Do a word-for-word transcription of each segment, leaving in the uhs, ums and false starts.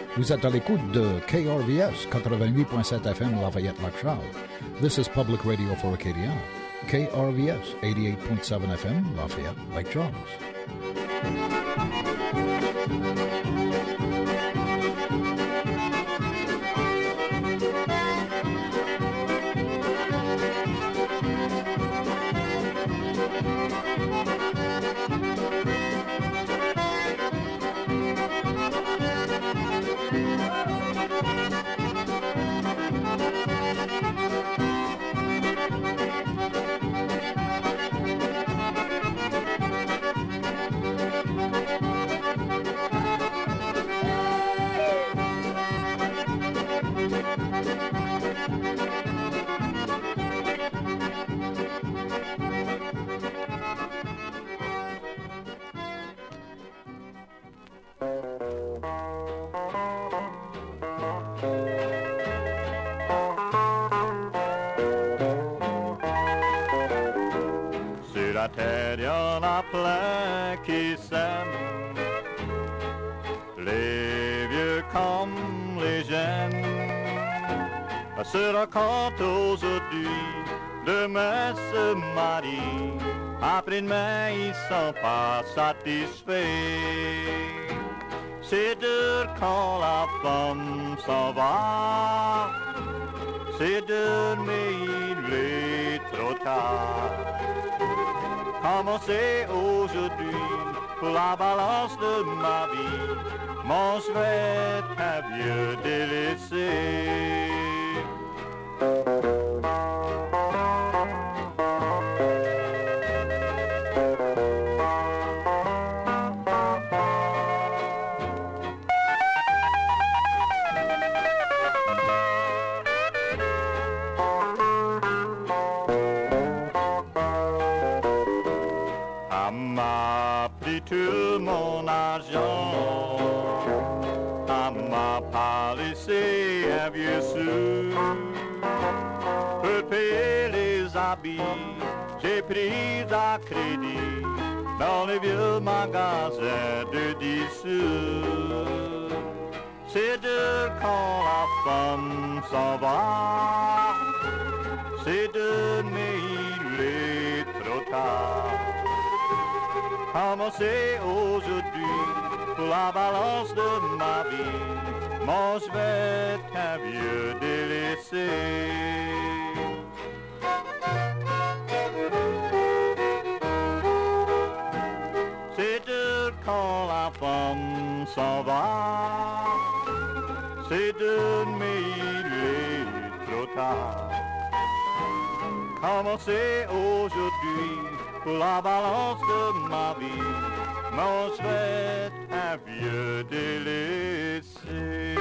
Vous êtes à l'écoute de K R V S quatre-vingt-huit point sept F M Lafayette-Lac-Charles. This is Public Radio for Acadiana. K R V S eighty-eight point seven F M Lafayette-Lac-Charles. Il y en a plein qui s'aiment, les vieux comme les jeunes, se racontent aujourd'hui, demain se marient, après-demain ils sont pas satisfaits. C'est dur quand la femme s'en va, c'est dur mais il est trop tard. Commencer aujourd'hui pour la balance de ma vie, mon souhait un vieux délaissé. Tout mon argent, à m'a pas laissé un vieux sou pour payer les habits. J'ai pris à crédit dans les vieux magasins de dix sous. C'est dur quand la femme s'en va, c'est dur mais il est trop tard. Commencer aujourd'hui pour la balance de ma vie, mon je vais être un vieux délaissé. C'est dur quand la femme s'en va, c'est dur mais il est trop tard. Commencer aujourd'hui pour la balance de ma vie, mon souhait un vieux délaissé.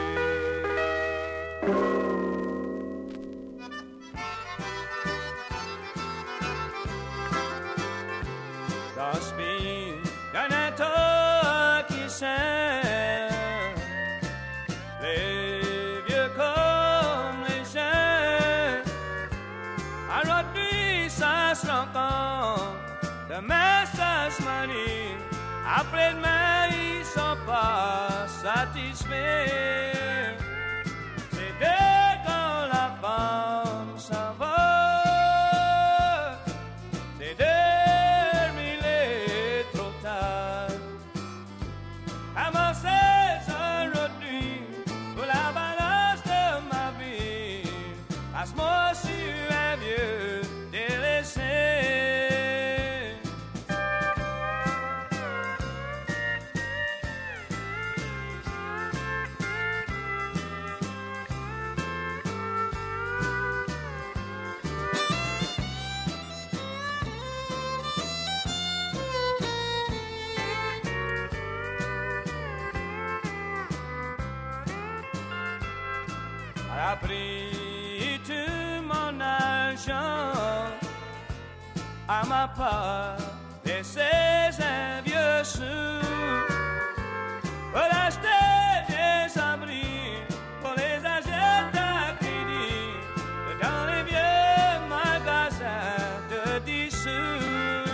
Das bin ein Tag qui s'aime, les vieux comme les jeunes, alors puis ça se rencontre. Demain ça se marie, après-demain ils sont pas satisfaits. C'est dès quand la femme s'en va, c'est dès mais il est trop tard. Avancer aujourd'hui pour la balance de ma vie, passe-moi sur un vieux délaissé. A pris tout mon argent, à ma part laissé un vieux sou pour acheter des abris, pour les acheter à crédit dans les vieux magasins de dix sous.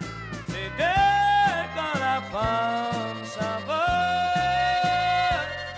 C'est dès quand la femme s'en va,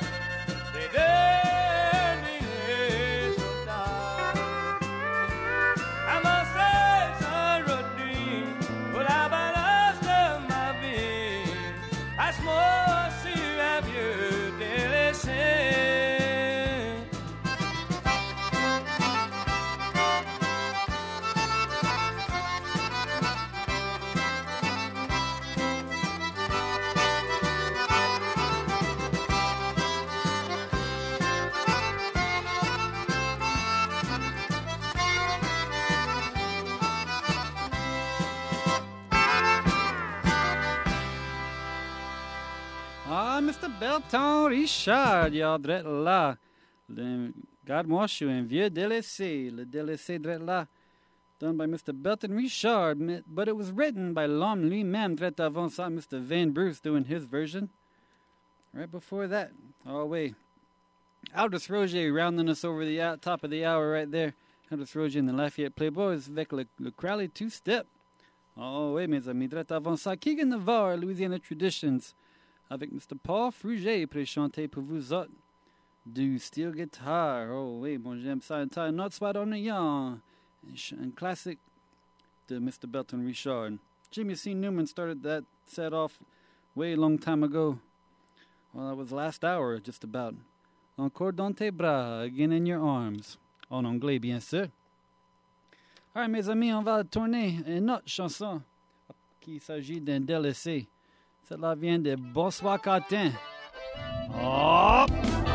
Berton Richard, y'all, drette là. Le Garde-moi, je suis un vieux délaissé. Le délaissé drette là. Done by Mister Belton Richard, but it was written by l'homme lui-même, drette avant ça, Mister Van Bruce doing his version. Right before that, oh wait, Aldous Roger rounding us over the out, top of the hour right there. Aldous Roger and the Lafayette Playboys avec le, le Crowley two-step. Oh oui, mes amis, drette avant ça, Keegan Navarre, Louisiana Traditions, avec Mister Paul Fruget pour chanter pour vous autres du steel guitar. Oh oui, bon, j'aime ça. Un tas Not Spot on the Young, un classic de Mister Belton Richard. Jimmy C. Newman started that set off way long time ago. Well, that was last hour, just about. Encore dans tes bras, again in your arms. En anglais, bien sûr. All right, mes amis, on va tourner une autre chanson qui s'agit d'un délaissé. Celle-là vient de Bonsoir Catin. Oh!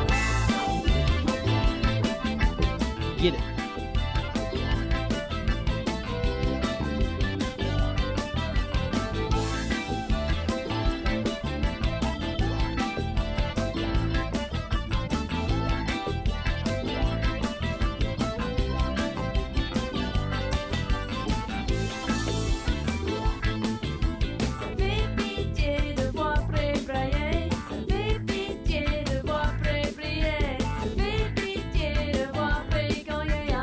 Get it. Yeah.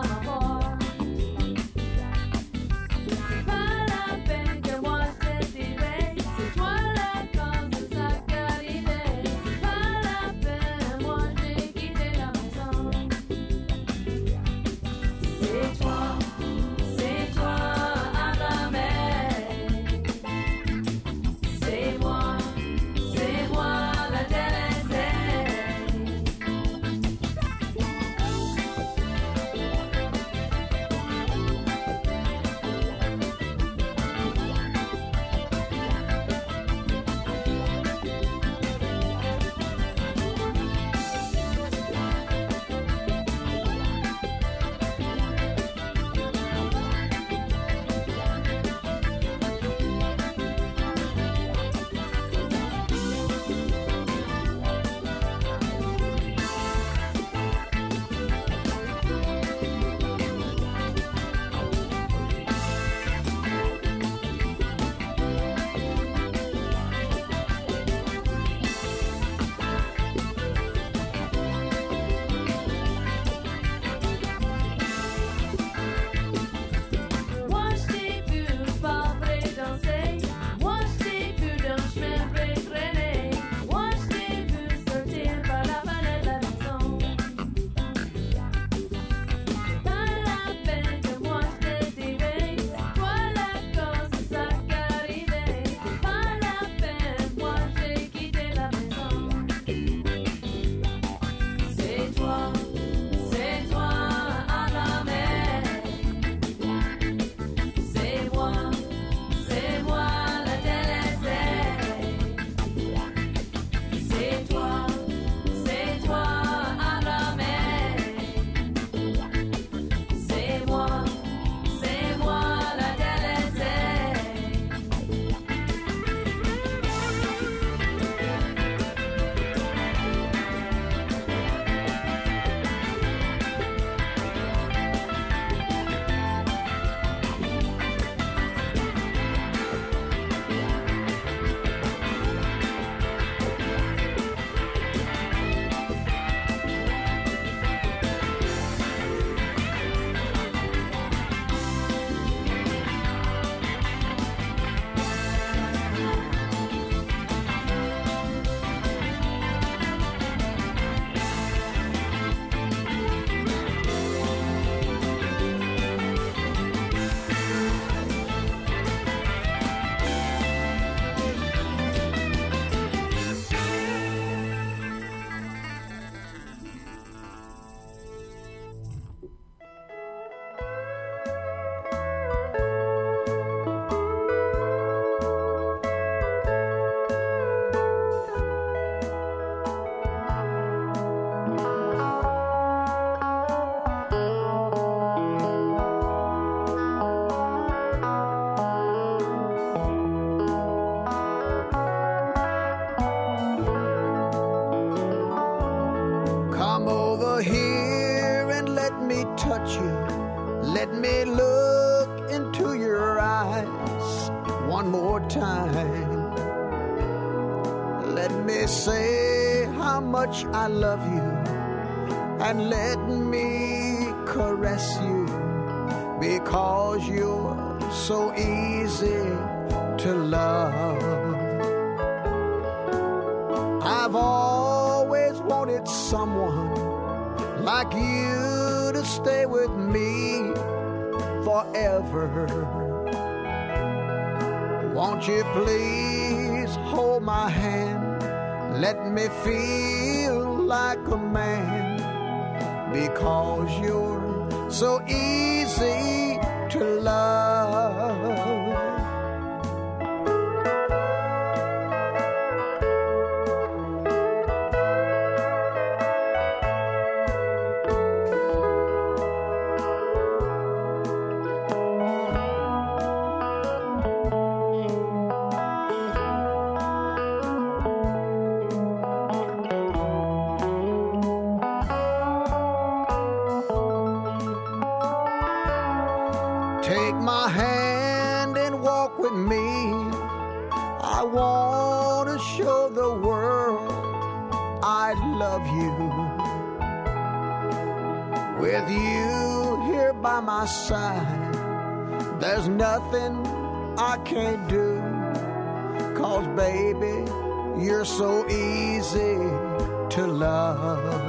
you're here and let me touch you. Let me look into your eyes one more time. Let me say how much I love you, and let me caress you, because you're so easy to love. I've always wanted someone like you to stay with me forever. Won't you please hold my hand? Let me feel like a man, because you're so easy to love. Take my hand and walk with me. I want to show the world I love you. With you here by my side, there's nothing I can't do. 'Cause baby, you're so easy to love.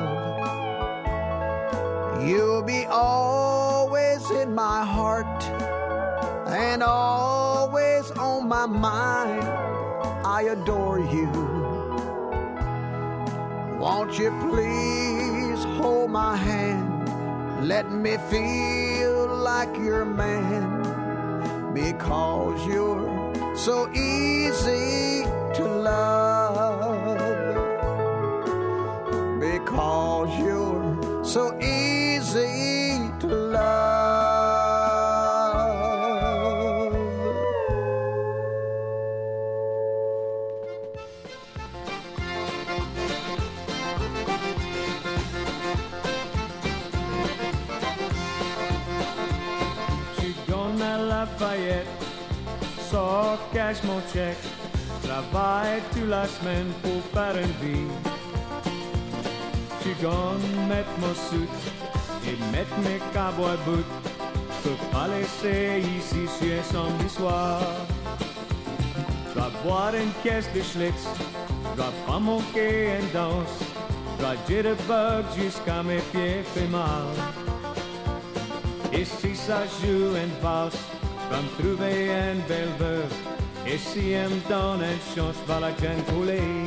You'll be always in my heart and always on my mind. I adore you. Won't you please hold my hand? Let me feel like your man, because you're so easy to love. Because you're so easy to love. Je suis dans la Lafayette, sors, cache mon chèque. Je travaille toute la semaine pour faire une vie. Je suis gonna mettre mon soute et mettre mes cowboy boots. Je peux pas laisser ici sur un samedi soir. Je dois boire une caisse de Schlitz, je dois pas manquer une danse. Je dois jitterbug jusqu'à mes pieds fait mal. Et si ça joue une valse, je vais me trouver une belle veuve. Et si elle me donne une chance, je vais la jeune couler.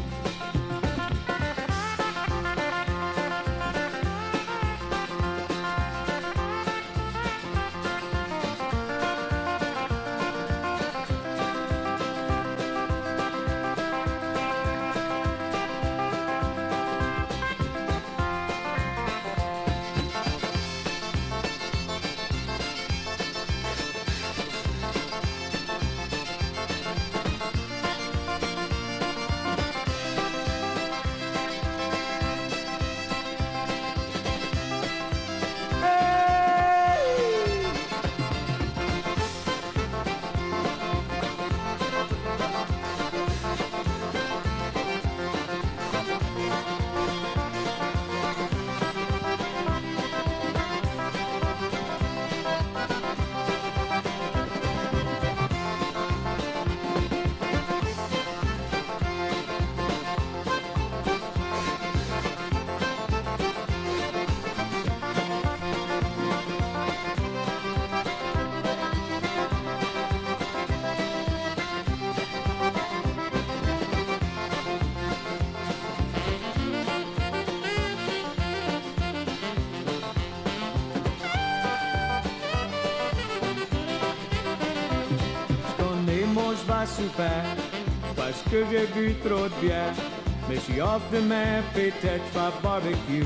Super, parce que j'ai bu trop de bière. Mais si off demain, peut-être je vais barbecue.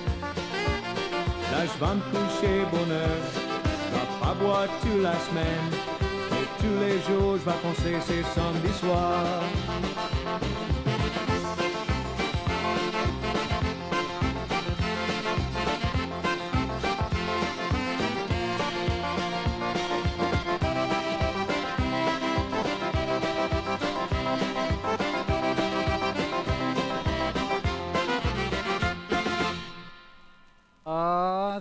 Là je vais me coucher bonne heure. Je vais pas boire toute la semaine. Et tous les jours je vais penser c'est samedi soir.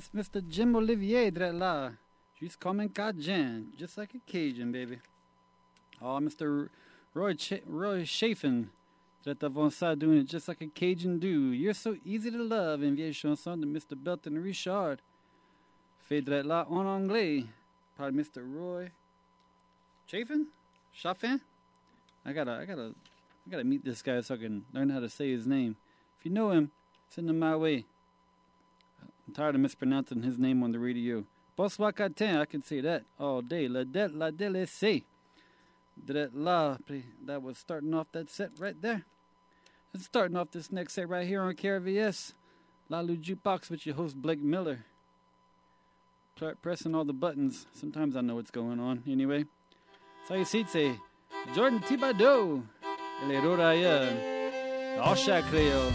That's Mister Jim Olivier de la. She's coming Cajun, just like a Cajun, baby. Oh, Mister Roy Ch- Roy Chafin, that vont ça doing it just like a Cajun do. You're so easy to love, une vieille chanson de Mister Belton Richard. Fait de là en anglais par Mister Roy Chafin? Chafin? I gotta, I gotta, I gotta meet this guy so I can learn how to say his name. If you know him, send him my way. I'm tired of mispronouncing his name on the radio. Bonsoir Catin, I can say that all day. La dette, la délaissée. That la, that was starting off that set right there. It's starting off this next set right here on K R V S. La Lu Jukebox with your host Blake Miller. P- pressing all the buttons. Sometimes I know what's going on. Anyway, Saïsitse, Jordan Thibodeau, El Eroraya, Osha Creole.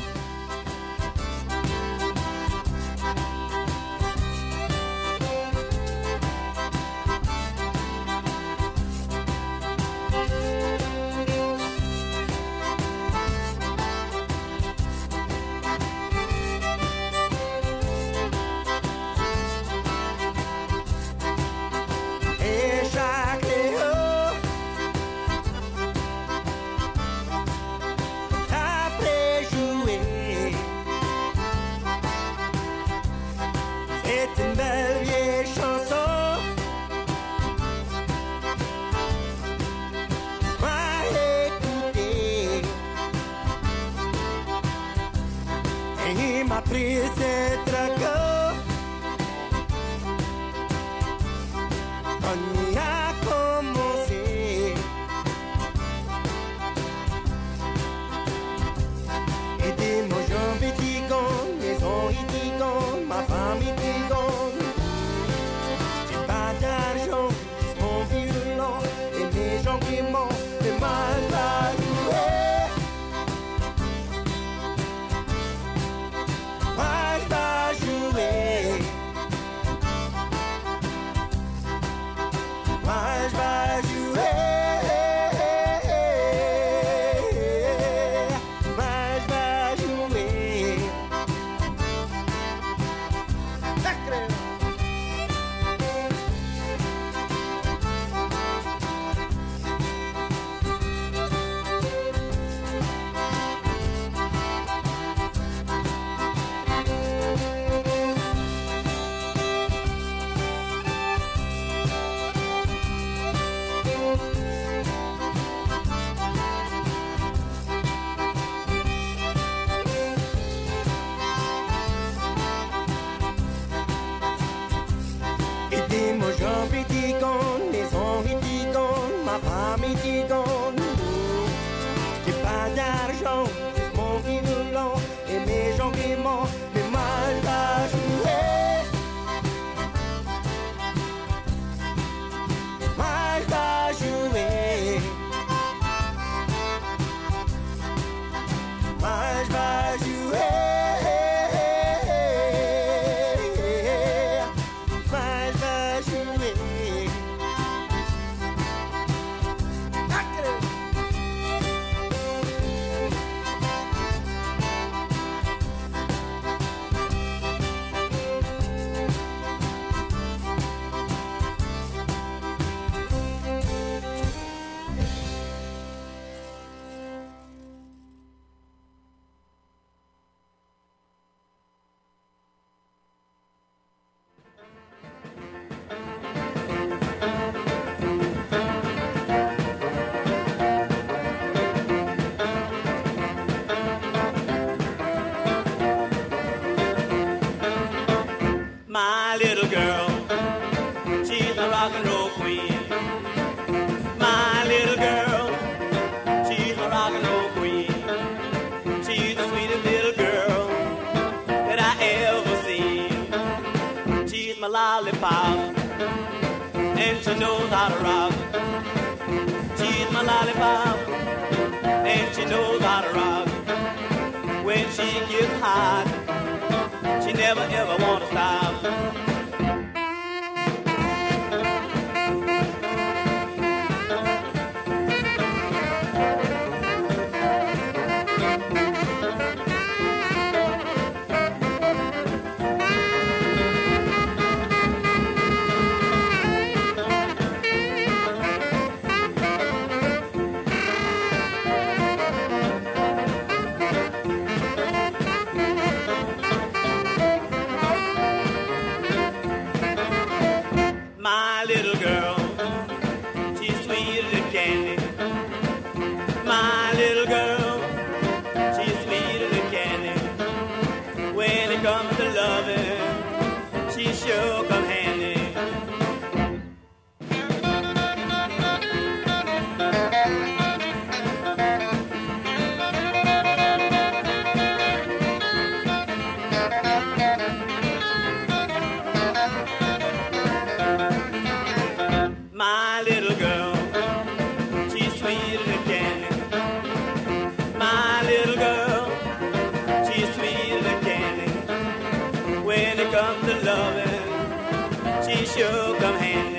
come to loving, she sure come handy.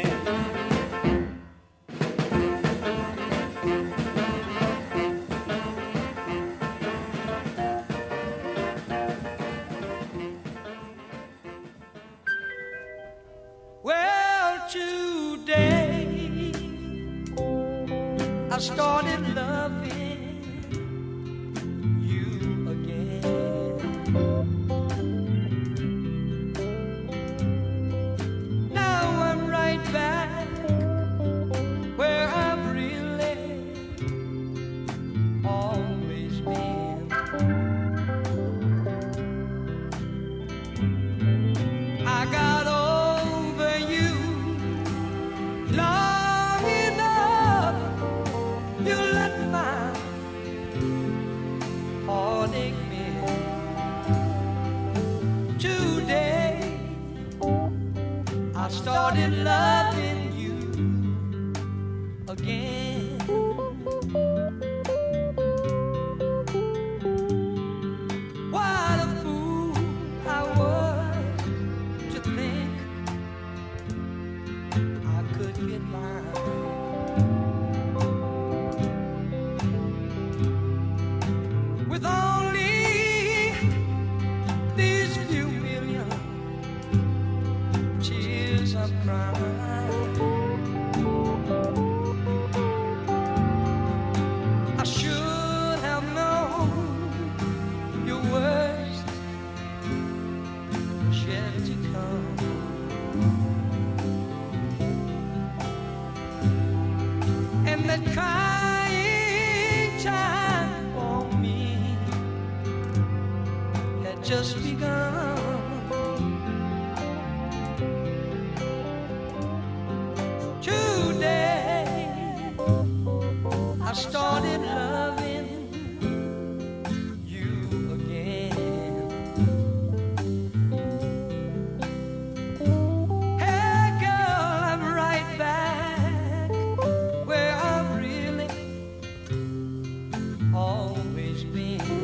Well, today I started loving you again. Now I'm right back where I've really always been. I got over you long enough. You let my heartache mend. Today I started loving you again. What a fool I was to think I could get mine. With only these few million tears of crying, I should have known your worst was yet to come. And that crying time for me had just begun. Today I started loving you again. Hey girl, I'm right back where I've really always been.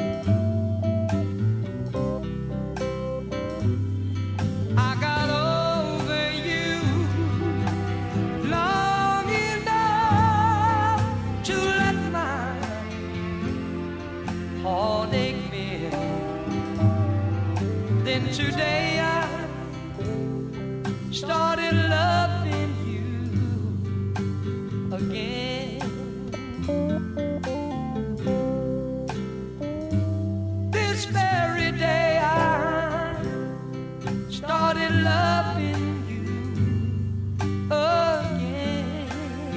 I got over you long enough to let my heartache mend. Then today I started loving you again. This very day I started loving you again.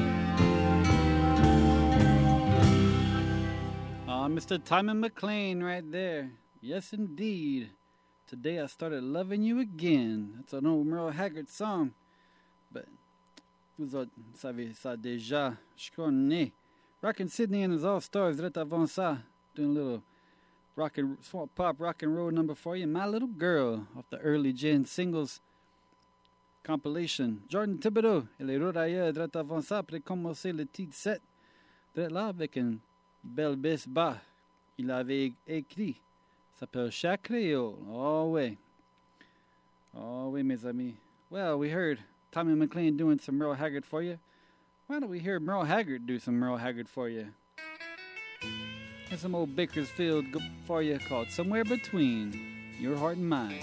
Ah, Mister Timon McLean right there. Yes, indeed. Today I started loving you again. That's an old Merle Haggard song. But vous autres, vous savez ça déjà. Je connais. Rockin' Sydney and his All-Stars, direct avant ça. Doing a little rock and swamp pop rock and roll number for you. My Little Girl off the early Jan Singles compilation. Jordan Thibodeau et les Rorailleurs, direct avant ça. Après commencer le titre set. Direct là avec une belle basse bas. Il avait écrit. S'appelle Chat Creole. Oh, way. Oh, way, mes amis. Well, we heard Tommy McLean doing some Merle Haggard for you. Why don't we hear Merle Haggard do some Merle Haggard for you? Here's some old Bakersfield for you called Somewhere Between Your Heart and Mine.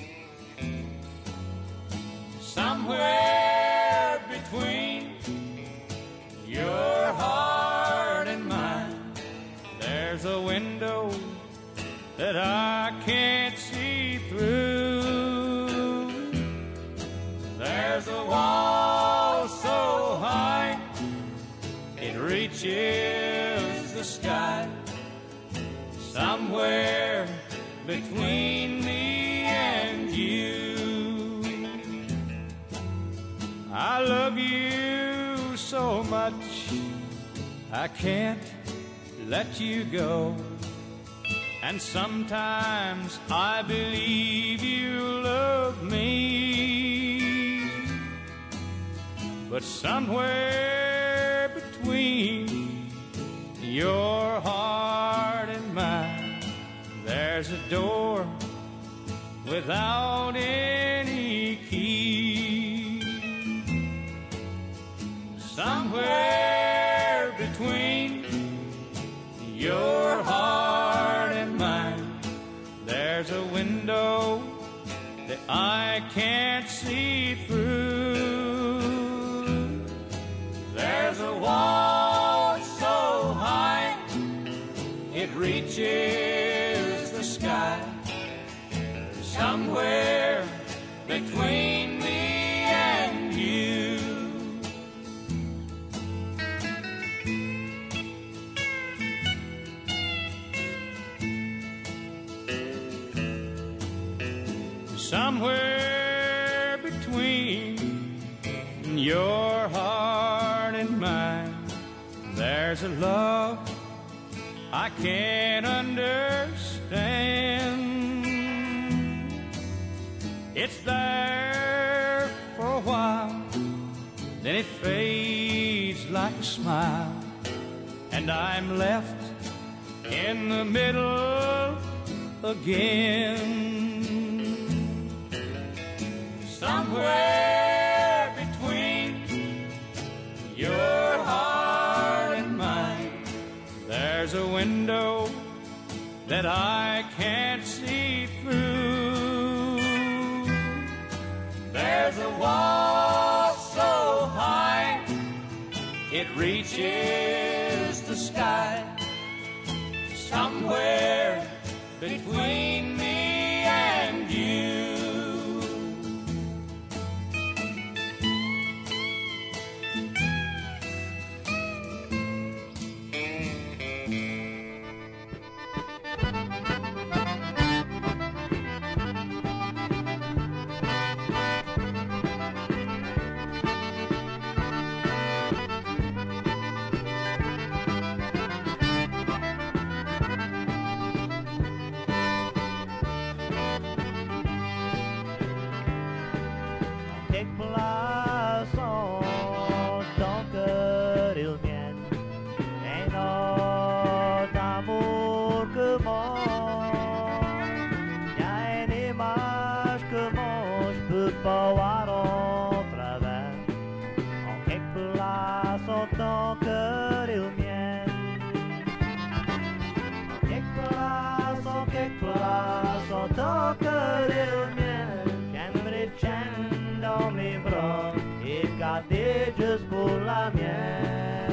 Somewhere between your heart and mine, there's a window that I can't see through. There's a wall so high it reaches the sky. Somewhere between me and you, I love you so much I can't let you go. And sometimes I believe you love me, but somewhere between your heart and mine, there's a door without end. somewhere between your heart and mine, there's a window that I can't see through. There's a wall so high it reaches the sky, somewhere between me and you. Somewhere between your heart and mine, there's a love I can't understand. It's there for a while, then it fades like a smile, and I'm left in the middle again. Somewhere between your heart and mine, there's a window that I can't see through. There's a wall so high it reaches the sky, somewhere between me and you. Voir en travers, en quelque place en tant que il mien. En quelque place, en quelque place en tant que il mien. J'aimerais tienne dans mes bras et garder juste pour la mienne.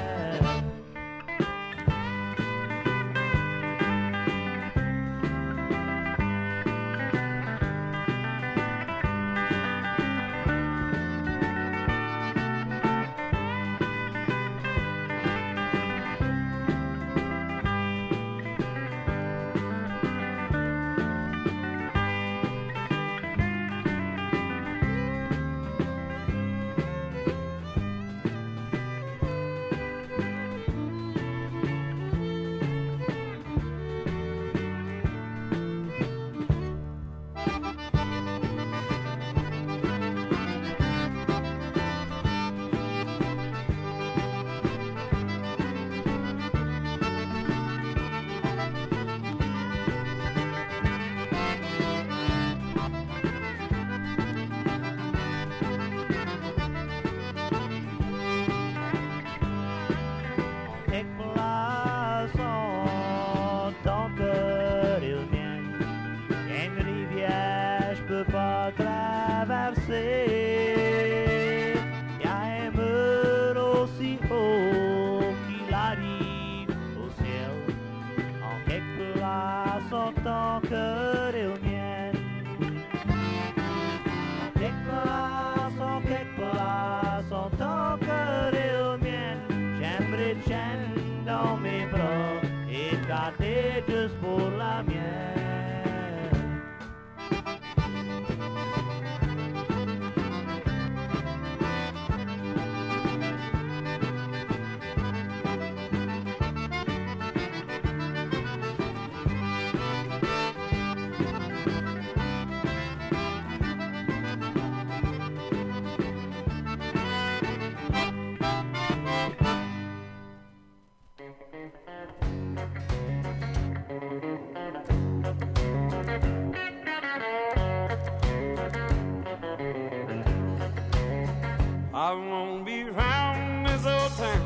Just pour la mienne. I won't be round this old town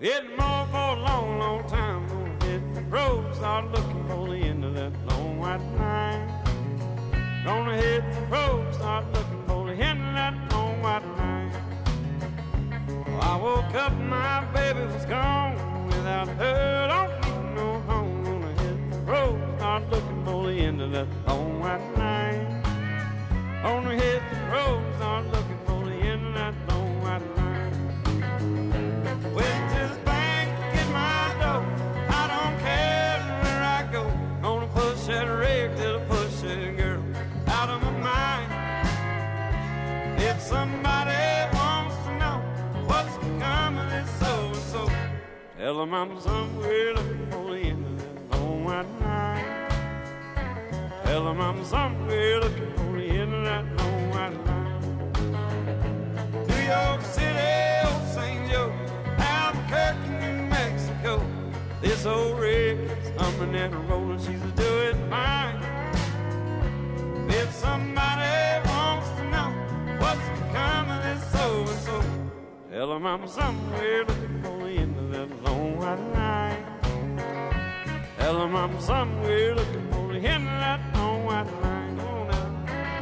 Hit more for a long, long time. Gonna hit the road, start looking for the end of that long white line. Gonna hit the road, start looking for the end of that long white line. Well, I woke up, my baby was gone. Without her, don't need no home. Gonna hit the road, start looking for the end of that long white line. Gonna hit the road, start looking for the end of that long white line. Went to the bank to get my dough. I don't care where I go. Gonna push that rig till I push that girl out of my mind. If somebody wants to know what's become of this so-and-so, tell them I'm somewhere looking for the end of that long white line. Tell them I'm somewhere looking for the end of that long white line. New York City, old Saint Joe, Albuquerque, New Mexico. This old rig is humming and rolling, she's doing fine. If somebody wants to know what's become of this so-and-so, tell them I'm somewhere looking for the end of that long white line. Tell them I'm somewhere looking for the end of that long white line. Come on now.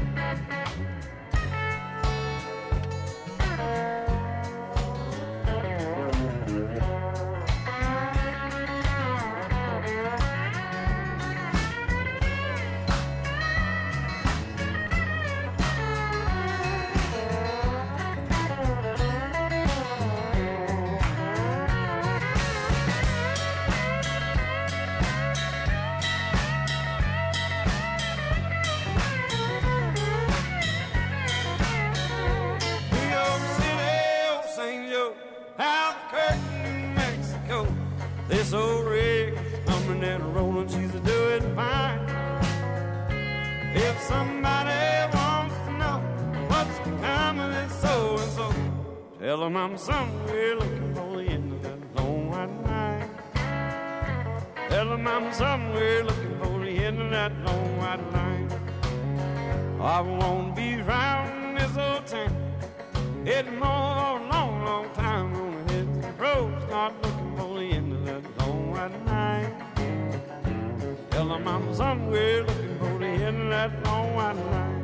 This old rig is humming and rolling, she's doing fine. If somebody wants to know what's become of this so-and-so, tell them I'm somewhere looking for the end of that long white line. Tell them I'm somewhere looking for the end of that long white line. I won't be round this old town hitting more a long, long time. Gonna hit the road, start looking for the end of that long white line. Tell them I'm somewhere looking for the end of that long white line.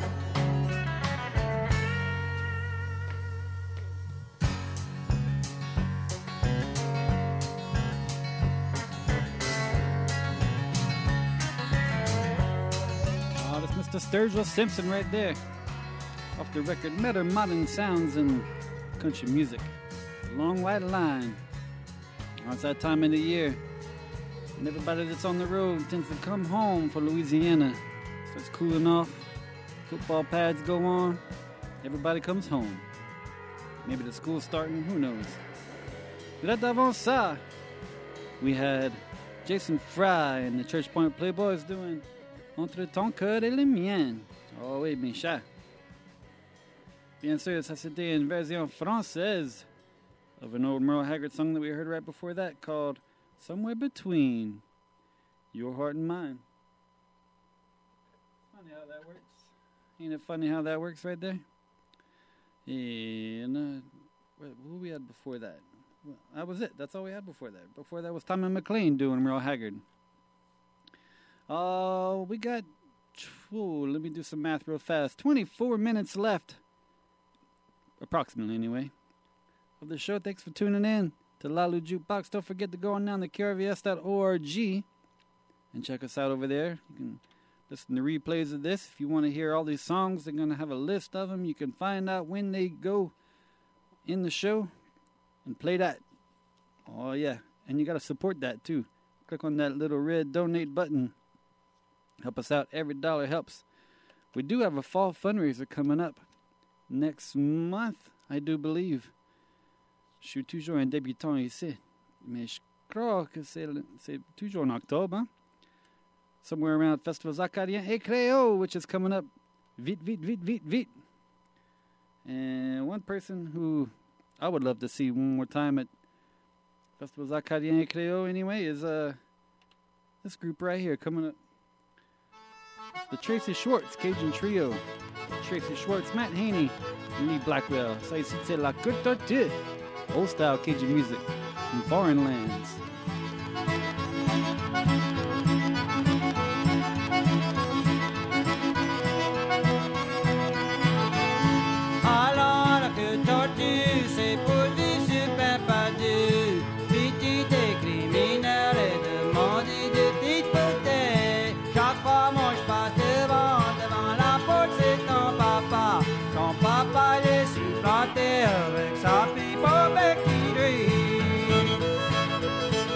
Oh, that's Mister Sturgill Simpson right there. Off the record, Better Modern Sounds in Country Music. Long white line. Oh, it's that time of the year. And everybody that's on the road tends to come home for Louisiana. Starts cooling off. Football pads go on. Everybody comes home. Maybe the school's starting. Who knows? But avant ça, we had Jason Fry and the Church Point Playboys doing Entre ton cœur et le mien. Oh oui, mes chats. Bien sûr, ça c'était une version française of an old Merle Haggard song that we heard right before that called Somewhere Between Your Heart and Mine. Funny how that works. Ain't it funny how that works right there? And uh, what, what we had before that? Well, that was it. That's all we had before that. Before that was Tommy McLean doing Merle Haggard. Oh, uh, we got, oh, let me do some math real fast. twenty-four minutes left. Approximately, anyway, of the show. Thanks for tuning in to Lalu Jukebox. Don't forget to go on down to K R V S dot org and check us out over there. You can listen to replays of this. If you want to hear all these songs, they're going to have a list of them. You can find out when they go in the show and play that. Oh, yeah. And you got to support that, too. Click on that little red donate button. Help us out. Every dollar helps. We do have a fall fundraiser coming up next month, I do believe. Je suis toujours un débutant ici. Mais je crois que c'est, c'est toujours en octobre. Hein? Somewhere around Festivals Acadiens et Créole, which is coming up vite, vite, vite, vite, vite. And one person who I would love to see one more time at Festivals Acadiens et Créole anyway is uh, this group right here coming up. It's the Tracy Schwartz Cajun Trio. Tracy Schwartz, Matt Haney, and Lee Blackwell. Ça ici c'est La Côte d'Arthur. Old style Cajun music. from foreign lands. Alors que tortue, c'est pour vivre super pas dur. Petit et criminel et demander de petites bouteilles. Chaque fois, mange pas devant, devant la porte, c'est ton papa. Ton papa laisse planter avec sa pipe au bec qui rit.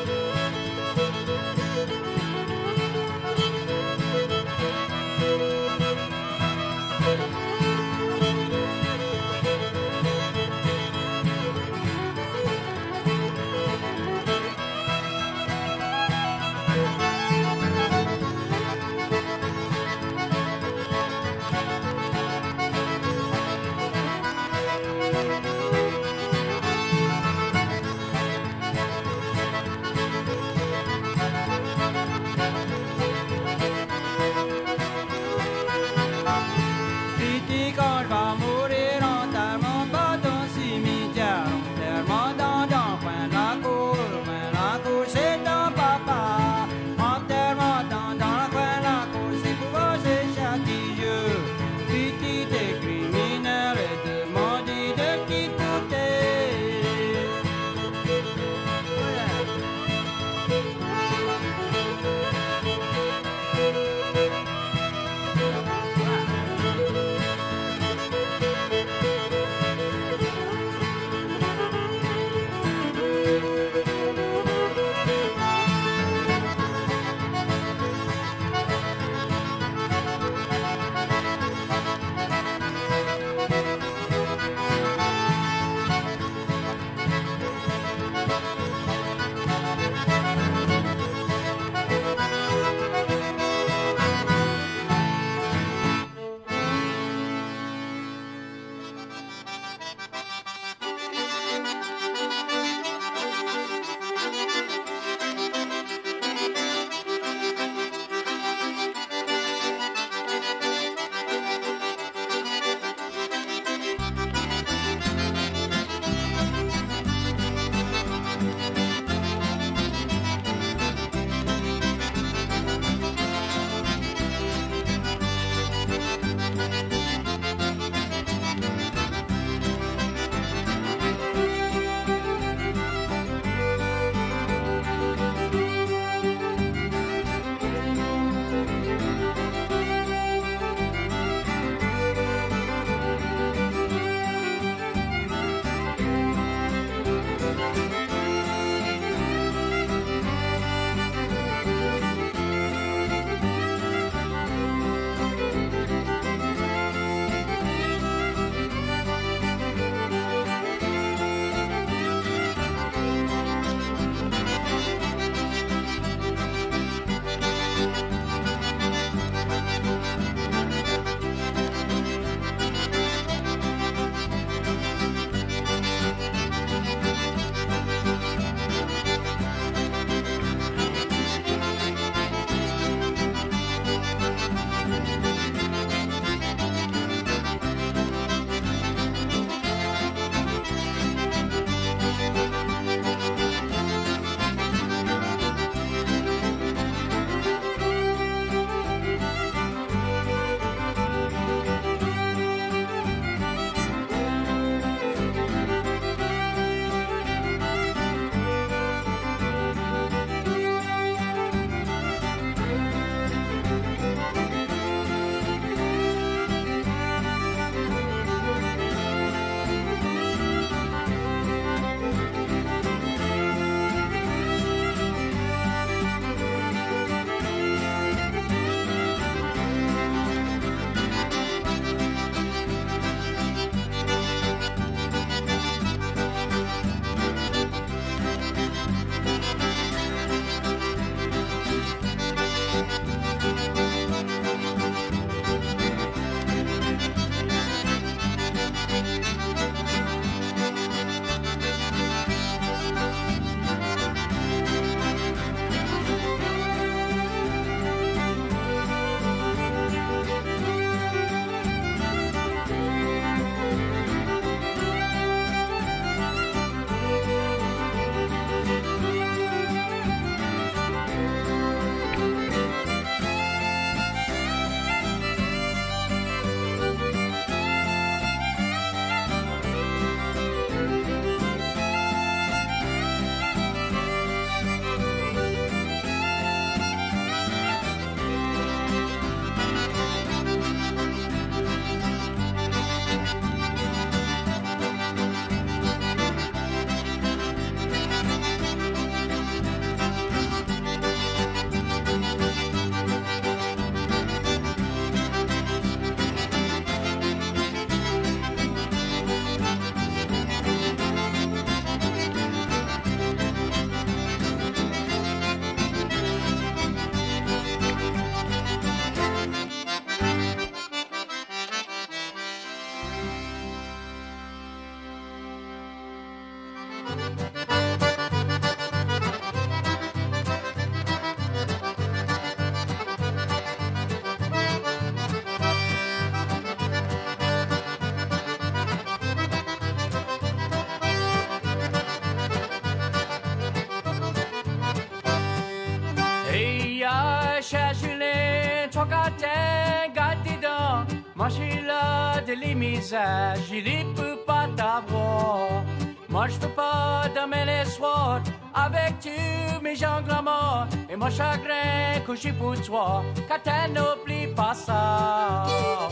de les misères, je ne peux pas t'avoir. Moi je peux pas dormir les soirs avec tous mes gens glamour et mon chagrin couché pour toi, car tu n'oublies pas ça.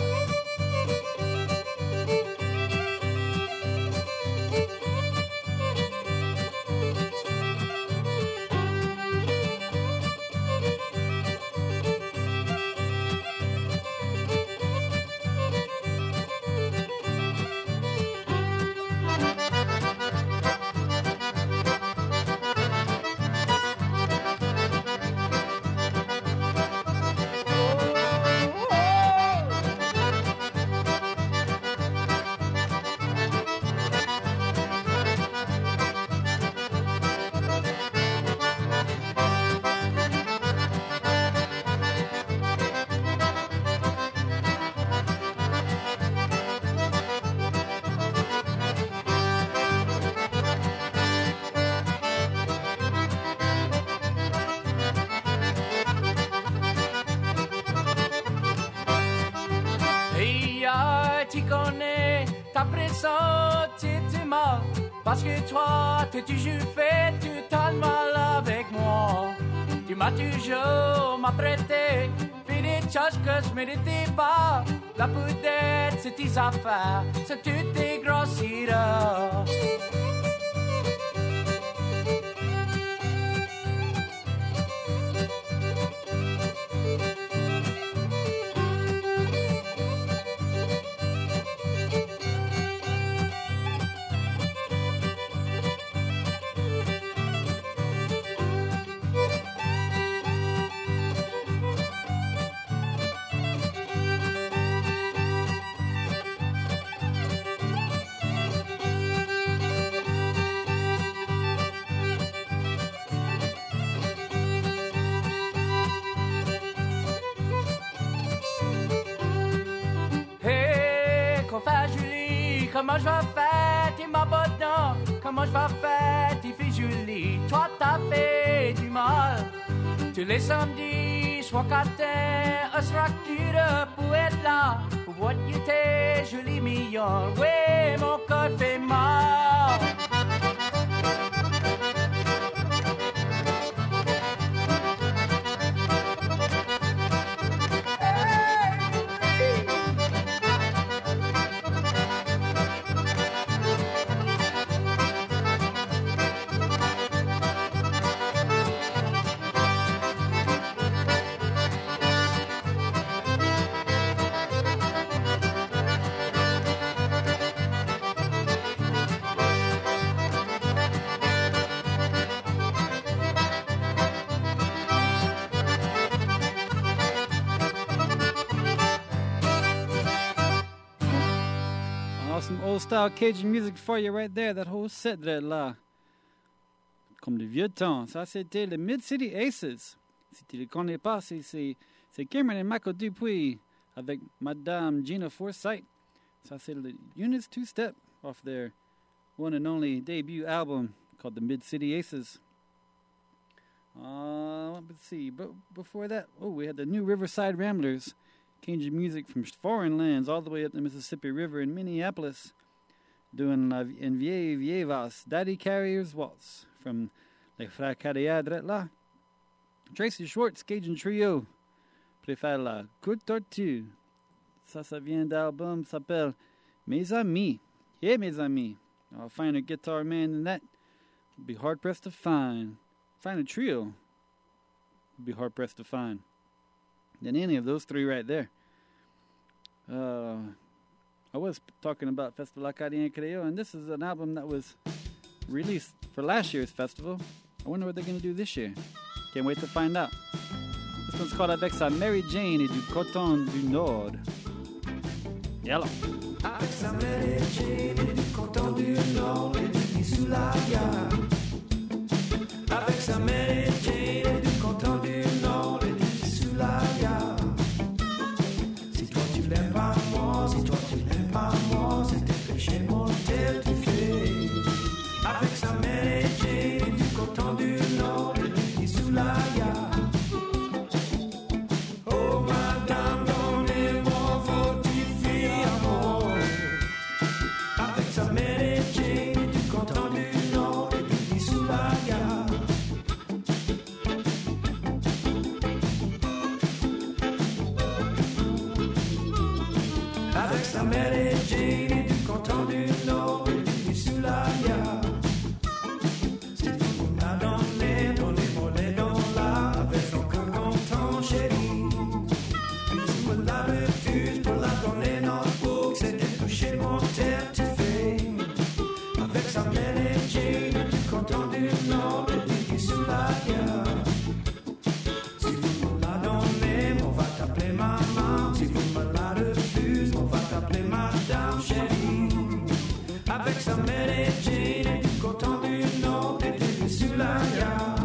Parce que toi, t'as toujours fait tout le mal avec moi. Tu m'as toujours m'apprêté, fait des choses que je méritais pas. La peut-être c'est tes affaires, c'est toutes tes grossières. Comment je vais faire, t'es ma bonne. Comment je vais faire, t'es fille Julie. Toi, t'as fait du mal. Tous les samedis, soir matin, on sera curieux pour être là. Pour voir tes jolis millions. Oui, mon cœur fait mal. Some old style Cajun music for you right there, that whole set là. Comme de vieux temps. Ça, c'était le Mid-City Aces. Si tu ne les connais pas, c'est, c'est, c'est Cameron et Michael Dupuis avec Madame Gina Forsythe. Ça, c'est le Eunice Two-Step off their one and only debut album called the Mid-City Aces. Uh, let's see. But before that, oh, we had the new Riverside Ramblers. Cajun music from foreign lands all the way up the Mississippi River in Minneapolis, doing La En Vieille Vieille Valse, Daddy Carrier's Waltz from Les Frères Carrière là. Tracy Schwartz, Cajun Trio, préfère la Côte Tortue. Ça, ça vient d'album, s'appelle Mes Amis. Yeah, Mes Amis. I'll find a guitar man than that. It'd be hard pressed to find. Find a trio. It'd be hard pressed to find. Than any of those three right there. Uh, I was talking about Festival Acadien Creole, and this is an album that was released for last year's festival. I wonder what they're going to do this year. Can't wait to find out. This one's called Avec sa Mary Jane et du Coton du Nord. Yellow. Avec sa Mary Jane et du Coton du Nord et du Tissoulaga. Avec sa Mary Jane et du Coton du Nord et du Tissoulaga. Si toi tu l'aimes pas moi, si toi tu l'aimes pas moi, c'est tes péchés mortels tu fais. Avec sa Mary Jane et du Coton du Nord et du Tissoulaga. Oh madame, donnez-moi votre fille amour. sa Mary Jane et du content du Nord et du sous la gare. Si vous la donnez, donnez-moi les dollars avec son cœur content, chérie. Puis si vous la refuse pour la donner notebook, c'est de toucher mon tête, tu fais. Avec sa Mary Jane et du content du Nord et du sous la gare. Si vous me la donnez, on va t'appeler maman. Si vous me la refusez, on va t'appeler madame chérie. Avec sa Mary Jane et du content du Nord et du sous la gare.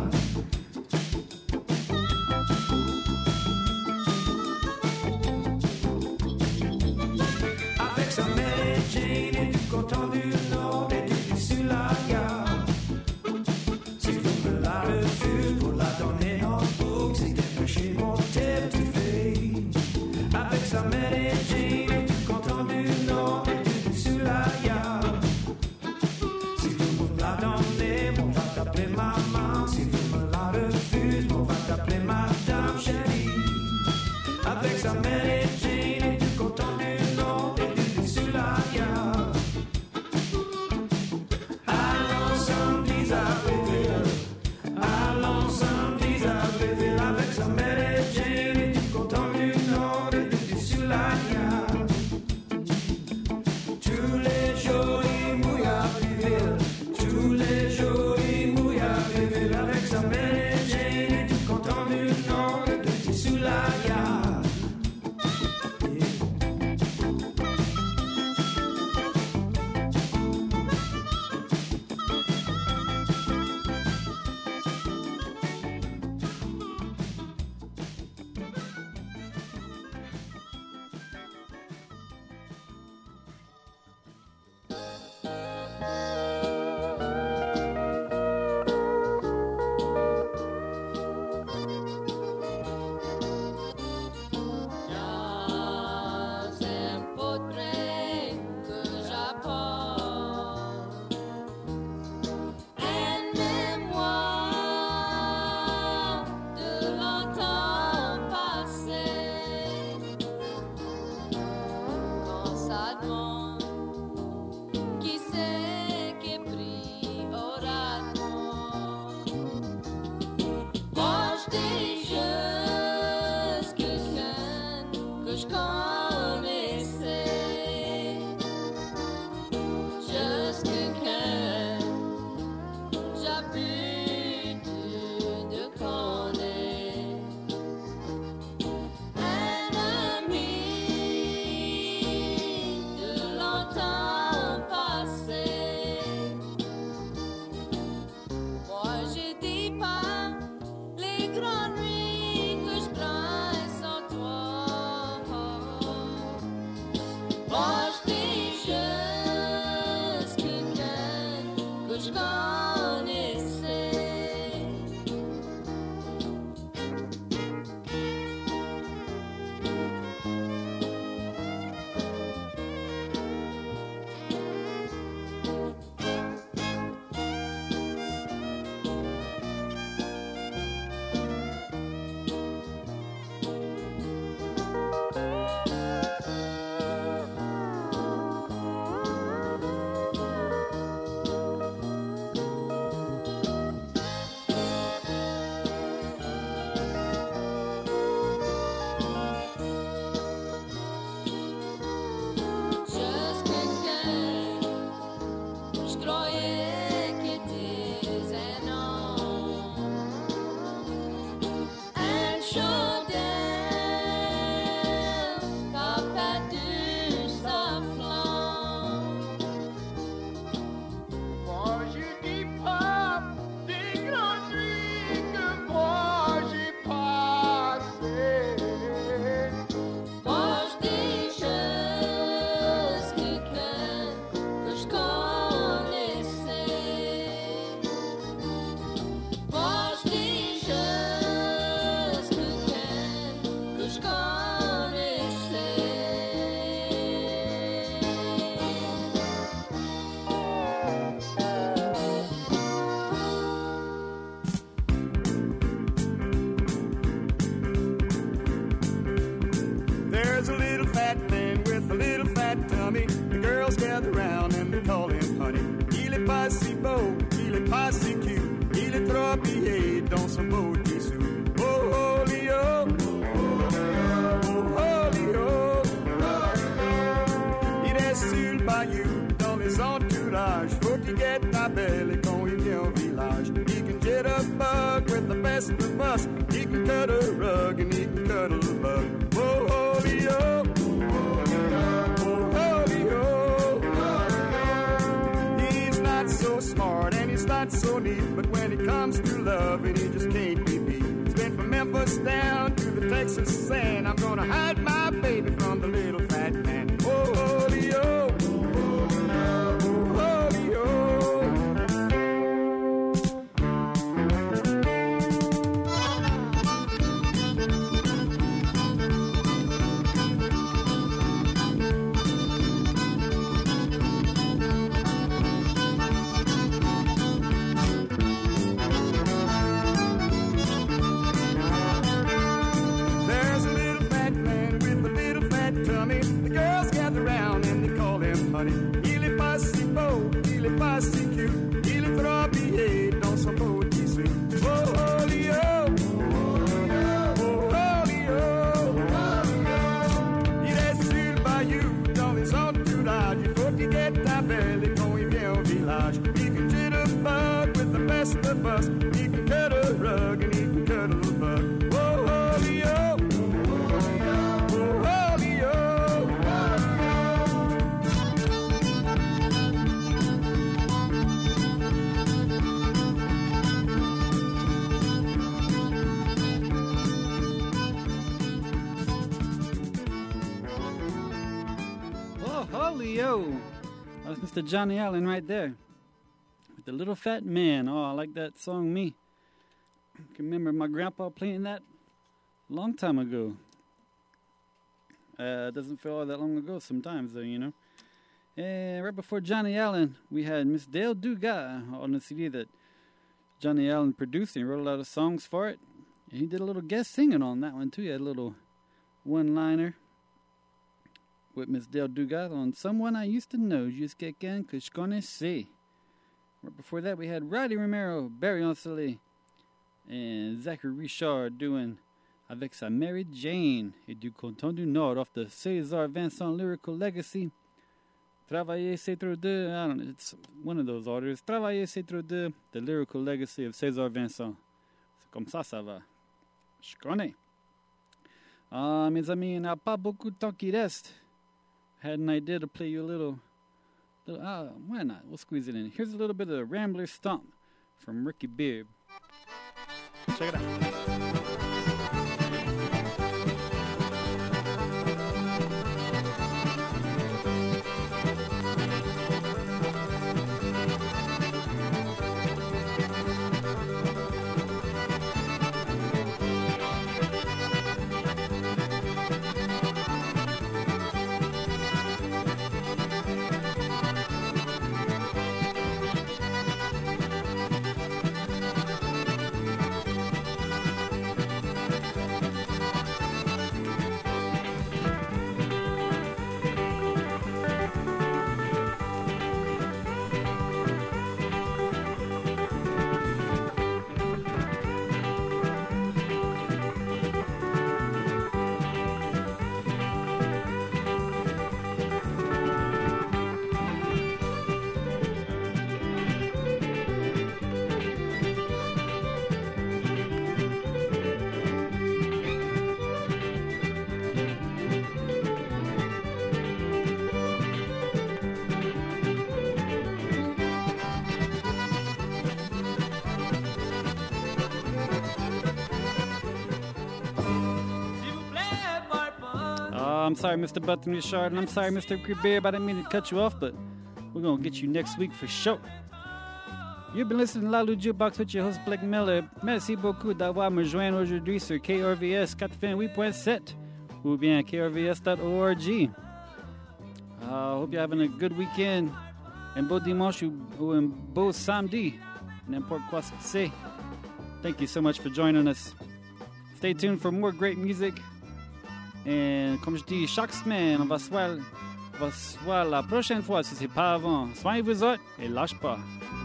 Avec sa Mary Jane et du content du Nord et du sous la gare. Si vous me la refusez, pour la donner notebook, c'est dépêcher mon tête du fait. Avec sa Mary Jane et du content du Nord et du sous la gare. Si vous me la donnez, on va t'appeler maman. Si vous me la refusez, on va t'appeler madame chérie. Avec sa Mary Jane et du content du Nord et du sous la gare. Allons samedi à Béville, allons samedi à Béville. Avec sa Mary Jane et du content du Nord et du sous la gare. si cute. Il est trop habillé dans son beau tissu. Oh, holy, oh, oh, holy, oh. Il est sur le bayou, dans les entourages. Faut qu'il guette ta belle et quand il vient au village. He can get a bug with the best of us. He can cut a rug and he can cuddle a bug. Oh, holy, oh, oh, holy, oh. He's not so smart and he's not so neat, but when it comes to loving, he just can't be beat. He's been from Memphis down to the Texas sand. I'm gonna hide my baby from the little fat man. Oh, holy, oh. Il est pas si beau, il est pas si cute, il est trop habillé dans son beau tissu. Oh, holy, oh, oh, holy, oh. Il est sur le bayou, dans les entourages. Il faut qu'il guette ta belle et quand il vient au village. He can jit a bug with the best of us. He can cut a rug and he can cuddle a bug. Oh, holy, oh. Yo, that's Mister Johnny Allen right there with the Little Fat Man. Oh, I like that song, me. I can remember my grandpa playing that a long time ago. Uh, it doesn't feel all that long ago sometimes, though, you know. And right before Johnny Allen, we had Miss Dale Dugas on the C D that Johnny Allen produced, and he wrote a lot of songs for it. And he did a little guest singing on that one, too. He had a little one-liner with Miss Dale Dugas on Someone I Used to Know, Just Quelqu'un que je connaissais. Right before that, we had Roddy Romero, Barry Ancellet, and Zachary Richard doing Avec sa Mary Jane et du Canton du Nord off the César Vincent Lyrical Legacy. Travailler c'est trop deux, I don't know, it's one of those orders. Travailler c'est trop deux, the Lyrical Legacy of César Vincent. C'est comme ça, ça va. Je connais. Ah, mes amis, il n'y a pas beaucoup de temps qui reste. Had an idea to play you a little, little ah, why not? We'll squeeze it in. Here's a little bit of the Rambler Stomp from Ricky Bibb. Check it out. I'm sorry, Mister Button Richard, and I'm sorry, Mister Beard. I didn't mean to cut you off, but we're going to get you next week for sure. You've been listening to Lalu Jukebox with your host, Blake Miller. Merci beaucoup d'avoir me joindre aujourd'hui sur K R V S quatre-vingt-huit point sept ou bien K R V S dot org. I uh, hope you're having a good weekend. Un beau dimanche ou un beau samedi. N'importe quoi que c'est. Thank you so much for joining us. Stay tuned for more great music. Et comme je dis chaque semaine, on va se voir, on va se voir la prochaine fois si c'est pas avant. Soignez-vous autres et lâche pas.